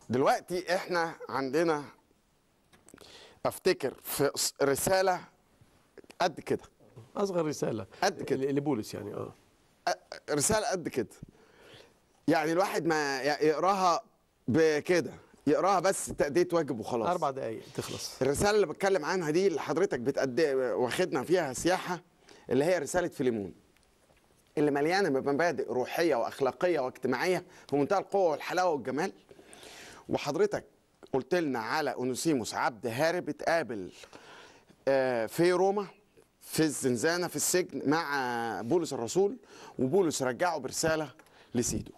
دلوقتي احنا عندنا افتكر في رسالة قد كده، اصغر رسالة قد كده لبولس يعني رسالة قد كده، يعني الواحد ما يقراها بكده، يقراها بس تأدية واجب وخلاص. 4 دقايق تخلص. الرسالة اللي بتكلم عنها دي اللي حضرتك واخدنا فيها سياحة، اللي هي رسالة فيليمون، اللي مليانة بمبادئ روحية وأخلاقية واجتماعية في منتهى القوة والحلاوة والجمال. وحضرتك قلت لنا على أونوسيموس عبد هارب اتقابل في روما في الزنزانة في السجن مع بولس الرسول، وبولس رجعه برسالة لسيده،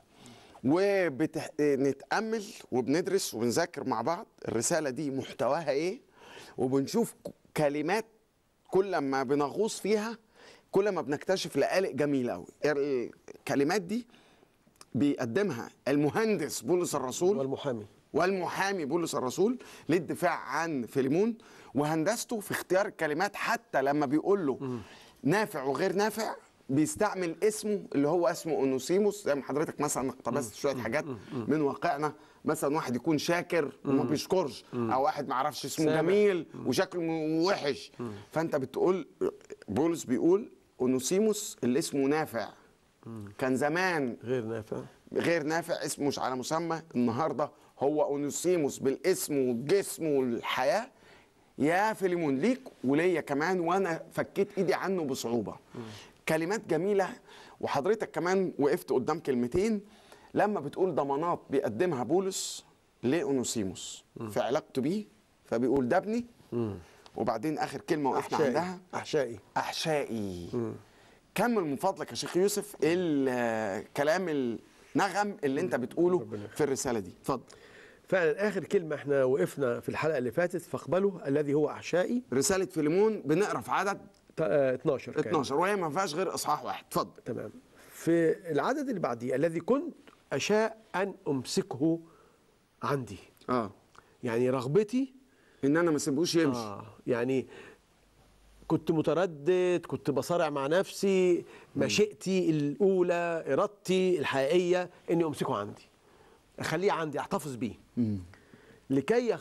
وبنتأمل وبندرس وبنذاكر مع بعض الرسالة دي محتواها ايه، وبنشوف كلمات كل ما بنغوص فيها كل ما بنكتشف لقالق جميلة قوي. الكلمات دي بيقدمها المهندس بولس الرسول والمحامي بولس الرسول للدفاع عن فيليمون، وهندسته في اختيار الكلمات، حتى لما بيقول له نافع وغير نافع بيستعمل اسمه اللي هو اسمه أونوسيموس. زي ما حضرتك مثلا اقتبست شويه حاجات من واقعنا، مثلا واحد يكون شاكر وما بيشكرش، او واحد ما عرفش اسمه جميل وشكله وحش، فانت بتقول بولس بيقول أونوسيموس اللي اسمه نافع كان زمان غير نافع اسمه مش على مسمى، النهارده هو أونوسيموس بالاسم والجسم والحياه. يا فيليمون ليك وليا كمان، وانا فكيت ايدي عنه بصعوبه. كلمات جميله. وحضرتك كمان وقفت قدام كلمتين لما بتقول ضمانات بيقدمها بولس لأونوسيموس في علاقته بيه، فبيقول ده ابني، وبعدين اخر كلمه وقفنا عندها احشائي. كمل من فضلك يا شيخ يوسف الكلام النغم اللي انت بتقوله في الرساله دي، اتفضل. فعلا اخر كلمه احنا وقفنا في الحلقه اللي فاتت، فاقبله الذي هو احشائي. رساله فيليمون بنقرا في عدد 12 وهي ما فيهاش غير اصحاح واحد، اتفضل. تمام. في العدد اللي بعديه الذي كنت اشاء ان امسكه عندي، يعني رغبتي ان انا ما اسيبوش يمشي. يعني كنت متردد، كنت بصارع مع نفسي، مشيئتي الاولى ارادتي الحقيقيه اني امسكه عندي، اخليه عندي، احتفظ بيه لكي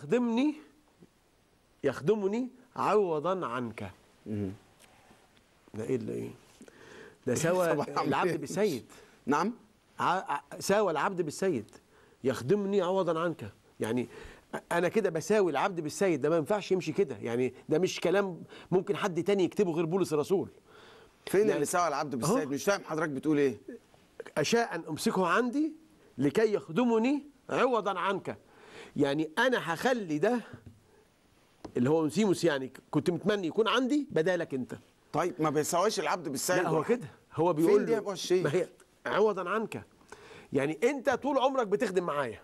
يخدمني عوضا عنك. ده ايه ده سوى العبد بالسيد. نعم، ساوى العبد بالسيد، يخدمني عوضا عنك. يعني انا كده بساوي العبد بالسيد، ده ما ينفعش يمشي كده، يعني ده مش كلام ممكن حد تاني يكتبه غير بولس الرسول. فين يعني اللي ساوى العبد بالسيد؟ مش فاهم حضرتك بتقول ايه. اشاء ان امسكه عندي لكي يخدمني عوضا عنك، يعني انا هخلي ده اللي هو أونوسيموس يعني كنت متمني يكون عندي بدالك انت. طيب ما بيساويش العبد بالسيد؟ لا هو كده، هو بيقول فين دي ما هي عوضا عنك، يعني انت طول عمرك بتخدم معايا.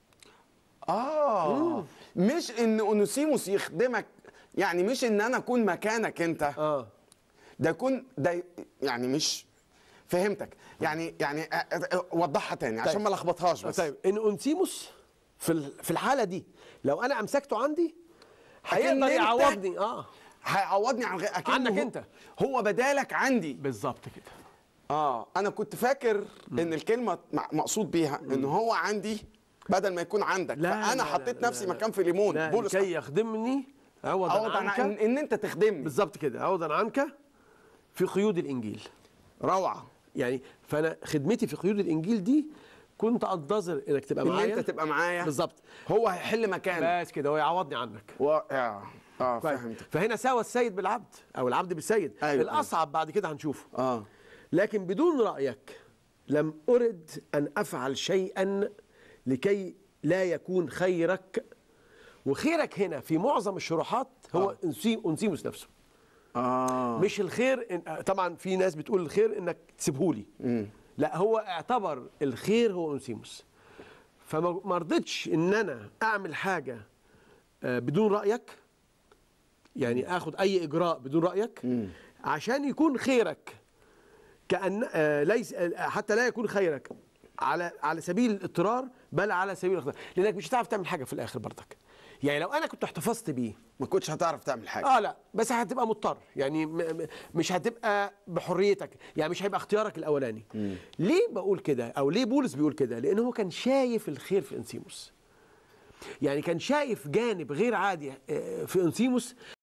مش ان أونوسيموس يخدمك، يعني مش ان انا اكون مكانك انت. ده يكون ده يعني مش فهمتك، يعني وضحها تاني عشان ما لخبطهاش بس. طيب ان أونوسيموس في الحاله دي لو انا امسكته عندي هيقدر يعوضني. هيعوضني عنك انت، هو بدالك عندي بالظبط كده. انا كنت فاكر ان الكلمه مقصود بيها ان هو عندي بدل ما يكون عندك. فانا حطيت نفسي مكان فيليمون. بولس كي يخدمني عوضا عنك، ان انت تخدمني بالظبط كده، عوضا عنك في قيود الانجيل. روعه. يعني فانا خدمتي في قيود الانجيل دي كنت انتظر انك تبقى معايا، ان انت تبقى معايا بالظبط. هو هيحل مكانك بس كده، هو يعوضني عنك. فهمت. فهنا ساوى السيد بالعبد او العبد بالسيد. أيوة. الاصعب بعد كده هنشوفه. لكن بدون رايك لم ارد ان افعل شيئا لكي لا يكون خيرك، وخيرك هنا في معظم الشروحات هو أونوسيموس نفسه. مش الخير طبعا في ناس بتقول الخير انك تسيبهولي، لا هو اعتبر الخير هو أونوسيموس. فما رضيتش ان انا اعمل حاجه بدون رايك، يعني اخد اي اجراء بدون رايك عشان يكون خيرك، كأن ليس حتى لا يكون خيرك على سبيل الاضطرار بل على سبيل الاختيار، لانك مش هتعرف تعمل حاجه في الاخر برضك. يعني لو انا كنت احتفظت بيه ما كنتش هتعرف تعمل حاجه. لا بس هتبقى مضطر، يعني مش هتبقى بحريتك، يعني مش هيبقى اختيارك الاولاني. ليه بقول كده او ليه بولس بيقول كده؟ لان هو كان شايف الخير في أونوسيموس. يعني كان شايف جانب غير عادي في أنسيموس